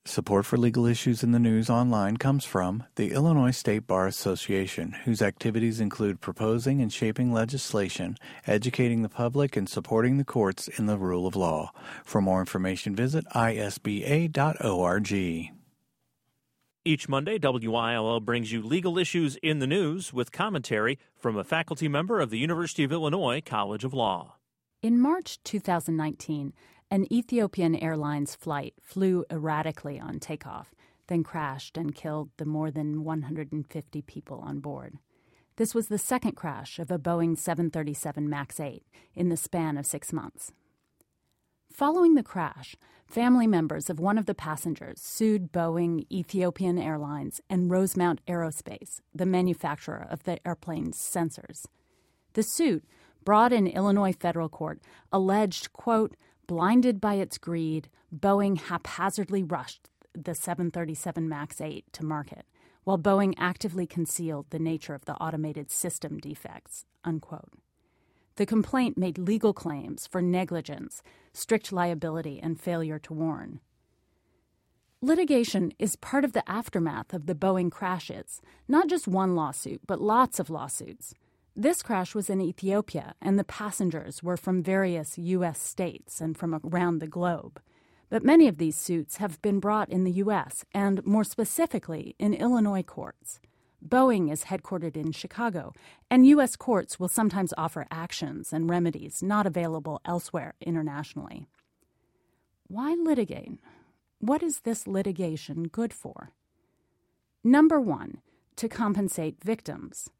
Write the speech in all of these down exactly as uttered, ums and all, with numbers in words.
Support for Legal Issues in the News online comes from the Illinois State Bar Association, whose activities include proposing and shaping legislation, educating the public, and supporting the courts in the rule of law. For more information, visit I S B A dot org. Each Monday, W I L L brings you legal issues in the news with commentary from a faculty member of the University of Illinois College of Law. In March two thousand nineteen, an Ethiopian Airlines flight flew erratically on takeoff, then crashed and killed the more than one hundred fifty people on board. This was the second crash of a Boeing seven thirty-seven max eight in the span of six months. Following the crash, family members of one of the passengers sued Boeing, Ethiopian Airlines, and Rosemount Aerospace, the manufacturer of the airplane's sensors. The suit, brought in Illinois federal court, alleged, quote, blinded by its greed, Boeing haphazardly rushed the seven thirty-seven max eight to market, while Boeing actively concealed the nature of the automated system defects, unquote. The complaint made legal claims for negligence, strict liability, and failure to warn. Litigation is part of the aftermath of the Boeing crashes, not just one lawsuit, but lots of lawsuits. This crash was in Ethiopia, and the passengers were from various U S states and from around the globe. But many of these suits have been brought in the U S and, more specifically, in Illinois courts. Boeing is headquartered in Chicago, and U S courts will sometimes offer actions and remedies not available elsewhere internationally. Why litigate? What is this litigation good for? Number one, to compensate victims.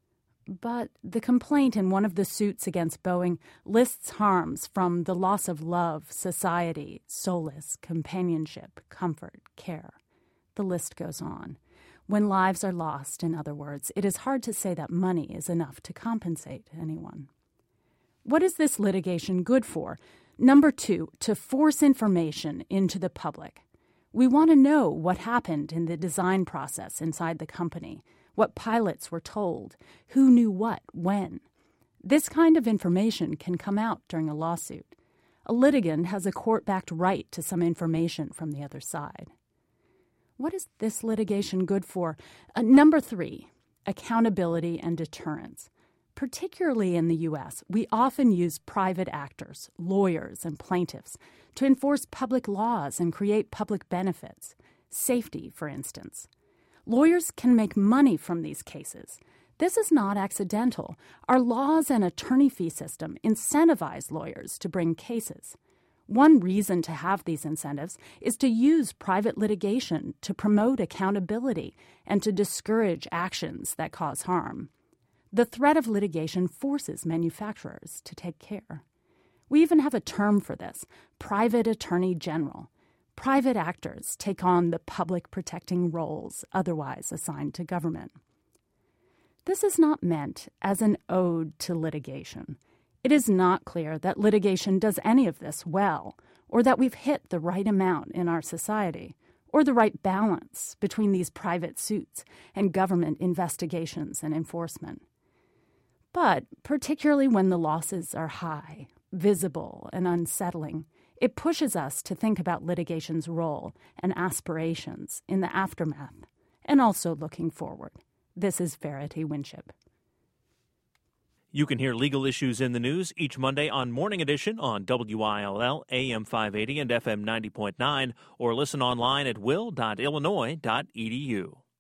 But the complaint in one of the suits against Boeing lists harms from the loss of love, society, solace, companionship, comfort, care. The list goes on. When lives are lost, in other words, it is hard to say that money is enough to compensate anyone. What is this litigation good for? Number two, to force information into the public. We want to know what happened in the design process inside the company, what pilots were told, who knew what, when. This kind of information can come out during a lawsuit. A litigant has a court-backed right to some information from the other side. What is this litigation good for? Uh, number three, accountability and deterrence. Particularly in the U S, we often use private actors, lawyers, and plaintiffs to enforce public laws and create public benefits. Safety, for instance. Lawyers can make money from these cases. This is not accidental. Our laws and attorney fee system incentivize lawyers to bring cases. One reason to have these incentives is to use private litigation to promote accountability and to discourage actions that cause harm. The threat of litigation forces manufacturers to take care. We even have a term for this, private attorney general. Private actors take on the public protecting roles otherwise assigned to government. This is not meant as an ode to litigation. It is not clear that litigation does any of this well, or that we've hit the right amount in our society, or the right balance between these private suits and government investigations and enforcement. But particularly when the losses are high, visible, and unsettling, it pushes us to think about litigation's role and aspirations in the aftermath, and also looking forward. This is Verity Winship. You can hear legal issues in the news each Monday on Morning Edition on W I L L A M five eighty and F M ninety point nine, or listen online at will dot illinois dot e d u.